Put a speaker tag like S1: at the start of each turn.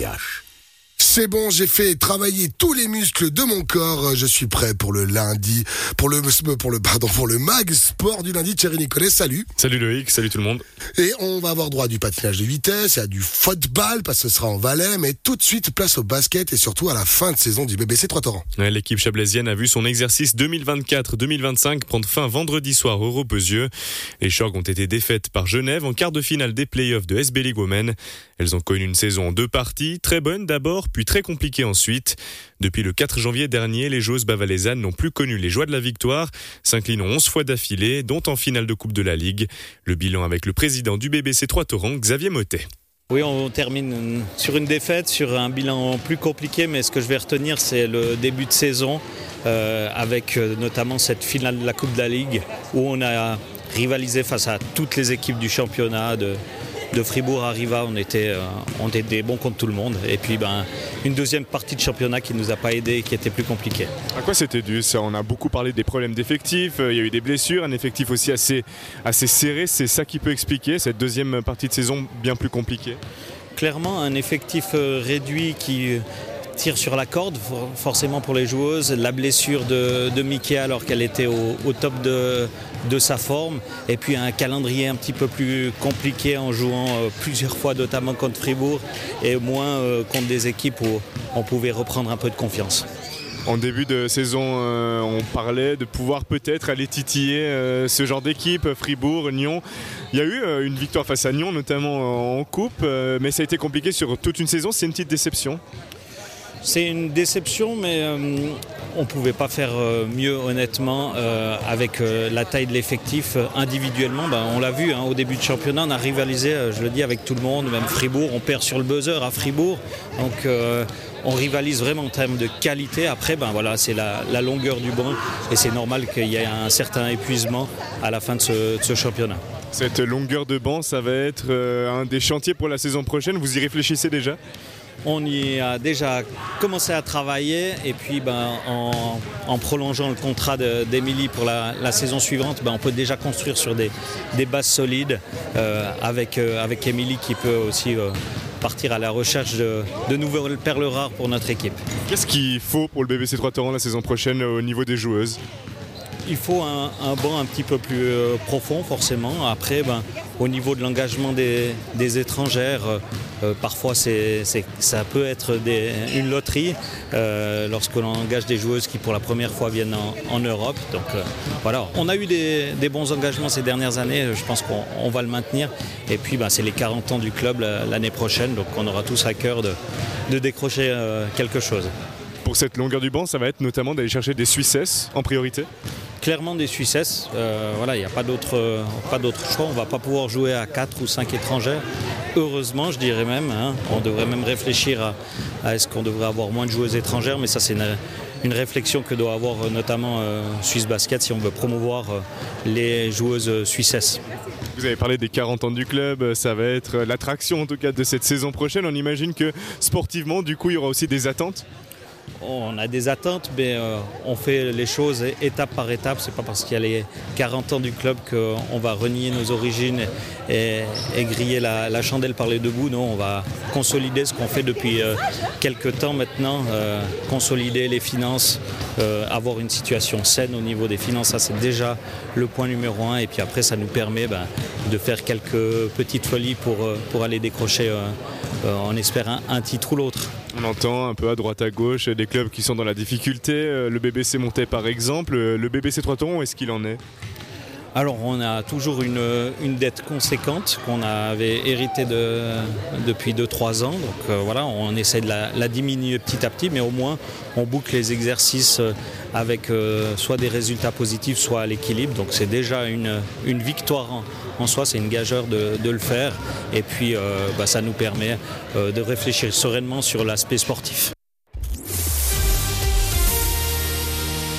S1: C'est bon, j'ai fait travailler tous les muscles de mon corps. Je suis prêt pour le lundi, pour le mag sport du lundi. Thierry Nicolet, salut.
S2: Salut Loïc, salut tout le monde.
S1: Et on va avoir droit à du patinage de vitesse, à du football, parce que ce sera en Valais, mais tout de suite place au basket et surtout à la fin de saison du BBC Trois-Torrents.
S2: L'équipe chablaisienne a vu son exercice 2024-2025 prendre fin vendredi soir au Repesieux. Les Chorgues ont été défaites par Genève en quart de finale des playoffs de SB League Women. Elles ont connu une saison en deux parties, très bonne d'abord, puis très compliquée ensuite. Depuis le 4 janvier dernier, les joueuses bavalaisannes n'ont plus connu les joies de la victoire, s'inclinant 11 fois d'affilée, dont en finale de Coupe de la Ligue. Le bilan avec le président du BBC Trois-Torrents, Xavier Mottet.
S3: Oui, on termine sur une défaite, sur un bilan plus compliqué, mais ce que je vais retenir, c'est le début de saison, avec notamment cette finale de la Coupe de la Ligue, où on a rivalisé face à toutes les équipes du championnat, de Fribourg à Riva, on était bons contre tout le monde. Et puis une deuxième partie de championnat qui ne nous a pas aidés et qui était plus compliquée.
S2: À quoi c'était dû ça? On a beaucoup parlé des problèmes d'effectifs, il y a eu des blessures, un effectif aussi assez serré. C'est ça qui peut expliquer cette deuxième partie de saison bien plus compliquée? Clairement,
S3: un effectif réduit qui tire sur la corde, forcément pour les joueuses. La blessure de Mickey alors qu'elle était au top de sa forme. Et puis un calendrier un petit peu plus compliqué en jouant plusieurs fois, notamment contre Fribourg, et moins contre des équipes où on pouvait reprendre un peu de confiance.
S2: En début de saison, on parlait de pouvoir peut-être aller titiller ce genre d'équipe, Fribourg, Nyon. Il y a eu une victoire face à Nyon, notamment en coupe, mais ça a été compliqué sur toute une saison. C'est une petite déception?
S3: C'est une déception, mais on ne pouvait pas faire mieux, honnêtement, avec la taille de l'effectif. Individuellement, on l'a vu, au début de championnat, on a rivalisé, je le dis, avec tout le monde, même Fribourg. On perd sur le buzzer à Fribourg, donc on rivalise vraiment en termes de qualité. Après, c'est la longueur du banc, et c'est normal qu'il y ait un certain épuisement à la fin de ce championnat.
S2: Cette longueur de banc, ça va être un des chantiers pour la saison prochaine. Vous y réfléchissez déjà ?
S3: On y a déjà commencé à travailler, et puis en prolongeant le contrat d'Émilie pour la saison suivante, on peut déjà construire sur des bases solides avec Émilie qui peut aussi partir à la recherche de nouvelles perles rares pour notre équipe.
S2: Qu'est-ce qu'il faut pour le BBC Trois-Torrents la saison prochaine au niveau des joueuses ?
S3: Il faut un banc un petit peu plus profond, forcément. Après, au niveau de l'engagement des étrangères, parfois ça peut être une loterie lorsque l'on engage des joueuses qui pour la première fois viennent en Europe. Donc voilà, on a eu des bons engagements ces dernières années, je pense qu'on va le maintenir. Et puis c'est les 40 ans du club l'année prochaine, donc on aura tous à cœur de décrocher quelque chose.
S2: Pour cette longueur du banc, ça va être notamment d'aller chercher des Suissesses en priorité?
S3: Clairement des Suissesses, il n'y a pas d'autre choix, on ne va pas pouvoir jouer à 4 ou 5 étrangères. Heureusement, je dirais même, on devrait même réfléchir à est-ce qu'on devrait avoir moins de joueuses étrangères, mais ça c'est une réflexion que doit avoir notamment Suisse Basket si on veut promouvoir les joueuses suissesses.
S2: Vous avez parlé des 40 ans du club, ça va être l'attraction en tout cas de cette saison prochaine. On imagine que sportivement, du coup, il y aura aussi des attentes?
S3: On a des attentes, mais on fait les choses étape par étape. C'est pas parce qu'il y a les 40 ans du club qu'on va renier nos origines et griller la chandelle par les deux bouts. Non, on va consolider ce qu'on fait depuis quelques temps maintenant, consolider les finances, avoir une situation saine au niveau des finances. Ça, c'est déjà le point numéro 1. Et puis après, ça nous permet de faire quelques petites folies pour aller décrocher, on espère, un titre ou l'autre.
S2: On entend un peu à droite à gauche des clubs qui sont dans la difficulté. Le BBC Montais par exemple. Le BBC Trois-Torrents, est-ce qu'il en est?
S3: Alors on a toujours une dette conséquente qu'on avait héritée depuis 2-3 ans. Donc voilà, on essaie de la diminuer petit à petit, mais au moins on boucle les exercices avec soit des résultats positifs, soit à l'équilibre. Donc c'est déjà une victoire en soi, c'est une gageure de le faire. Et puis ça nous permet de réfléchir sereinement sur l'aspect sportif.